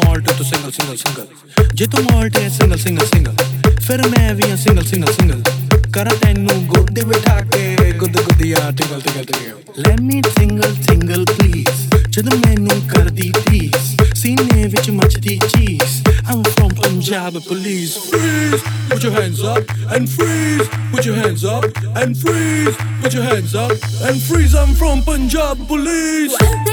malt ਤੂੰ single single single ਜੇ ਤੂੰ ਮਾਲਟ ਹੈ ਸਿੰਗਲ ਸਿੰਗਲ ਸਿੰਗਲ ਫਿਰ ਮੈਂ ਵੀ ਹਾਂ ਸਿੰਗਲ ਸਿੰਗਲ ਸਿੰਗਲ ਕਰਾਂ ਤੈਨੂੰ ਗੋਡੇ ਬਿਠਾ ਕੇ ਗੁੱਦ ਗੁੱਦੀਆਂ tingle tingle tingle let me single single please ਜਦੋਂ ਮੈਨੂੰ ਕਰਦੀ ਪਲੀਜ਼ ਸੀਨੇ ਵਿੱਚ ਮੱਚਦੀ ਚੀਜ਼ I'm from Punjab police freeze put your hands up and freeze put your hands up and freeze put your hands up and freeze I'm from Punjab police